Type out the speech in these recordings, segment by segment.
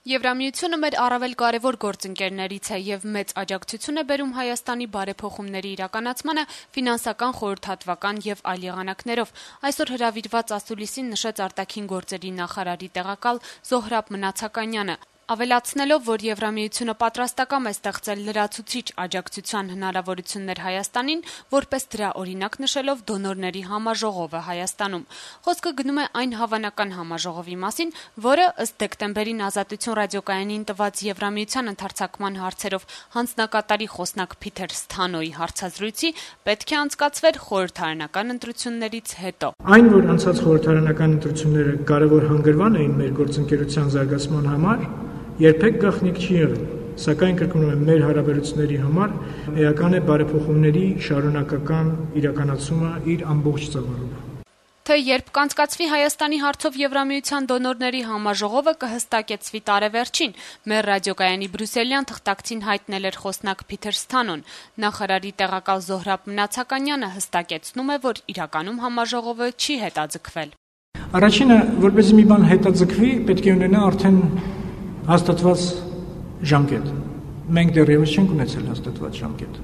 Եվրամիությունը մեր առավել կարևոր գործընկերներից է եւ մեծ աջակցություն է բերում Հայաստանի բարեփոխումների իրականացմանը ֆինանսական, խորհրդատվական եւ այլ եղանակներով։ Այսօր հրավիրված ասուլիսին նշեց արտաքին գործերի նախարարի տեղակալ Զոհրաբ Մնացականյանը, ավելացնելով, որ Եվրամիությունը պատրաստակամ է ստեղծել լրացուցիչ աջակցության հնարավորություններ Հայաստանին, որպես դրա օրինակ նշելով դոնորների համաժողովը Հայաստանում։ Խոսքը գնում է այն հավանական համաժողովի մասին, որը ըստ դեկտեմբերին Ազատություն ռադիոկայանին տված Եվրամիության ընդհարցակման հարցերով հանձնակատարի խոսնակ Փիթեր Սթանոյի հարցազրույցի պետք է անցկացվեր խորհրդարանական ընտրություններից հետո։ Այն, որ անցած խորհրդարանական ընտրությունները կարևոր հանգրվան էին մեր գործընկերության զարգացման համար, երբեք գաղտնիք չի եղել, սակայն կրկնում եմ, մեր հարաբերությունների համար էական է բարեփոխումների շարունակական իրականացումը իր ամբողջ ծավալով։ Թե երբ կանցկացվի Հայաստանի հարցով Եվրամիության դոնորների համաժողովը կհստակեցվի տարեվերջին, մեր ռադիոկայանի բրյուսելյան թղթակցին հայտնել էր խոսնակ Փիթեր Սթանոն։ Նախարարի տեղակալ Զոհրաբ Մնացականյանը հստակեցնում է, որ իրականում համաժողովը չի հետաձգվել։ Առաջինը, որպեսզի մի բան հետաձգվի, պետք է ունենա արդեն հաստատված ժամկետ։ Մենք դեռևս չենք ունեցել հաստատված ժամկետ։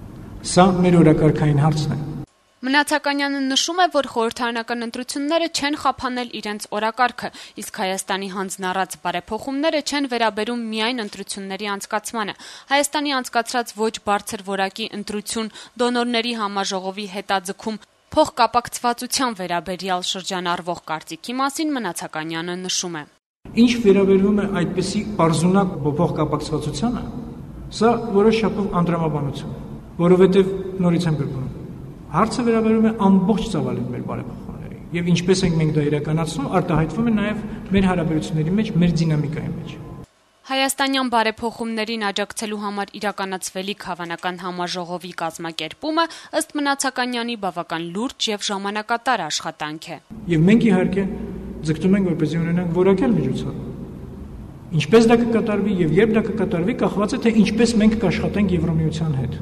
Սա մեր օրակարգային հարցն է։ Մնացականյանը նշում է, որ խորհրդարանական ընտրությունները չեն խափանել իրենց օրակարգը, իսկ Հայաստանի հանձնառած բարեփոխումները չեն վերաբերում միայն ընտրությունների անցկացմանը։ Հայաստանի անցկացրած ոչ բարձր որակի ընտրություն, դոնորների համաժողովի հետաձգում, փոխկապակցվածության վերաբերյալ շրջանառվող կարծիքի մասին Մնացականյանը նշում է. Ինչ վերաբերվում է այդպիսի պարզունակ փոխկապակցվածությանը, սա որոշ չափով անդրամաբանություն, որովհետև նորից եմ գրում, հարցը վերաբերում է ամբողջ ծավալին մեր բարեփոխումների, եւ ինչպես ենք մենք դա իրականացնում, արտահայտվում է նաեւ մեր հարաբերությունների մեջ, մեր դինամիկայի մեջ։ Հայաստանյան բարեփոխումներին աջակցելու համար իրականացվելիք հավանական համաժողովի կազմակերպումը ըստ Մնացականյանի բավական լուրջ եւ ժամանակատար աշխատանք է։ Եվ մենք իհարկե ձգտում ենք, որպեսզի ունենանք որակյալ միջոցառում։ Ինչպես դա կկատարվի եւ երբ դա կկատարվի, կախված է թե ինչպես մենք կաշխատենք Եվրամիության հետ։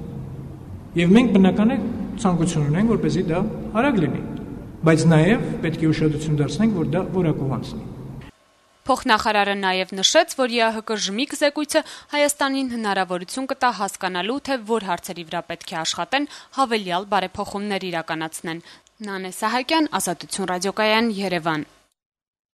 Եվ մենք բնական է ցանկություն ունենք, որպեսզի դա արագ լինի, բայց նաեւ պետք է ուշադրություն դարձնենք, որ դա որակով անցնի։ Փոխնախարարը նաև նշեց, որ ԵԱՀԿ ժմիկ զեկույցը Հայաստանին հնարավորություն կտա հասկանալու, թե որ հարցերի վրա պետք է աշխատեն հավելյալ բարեփոխումներ իրականացնեն։ Նանե Սահակյան, Ազատություն ռադիոկայան, Երևան։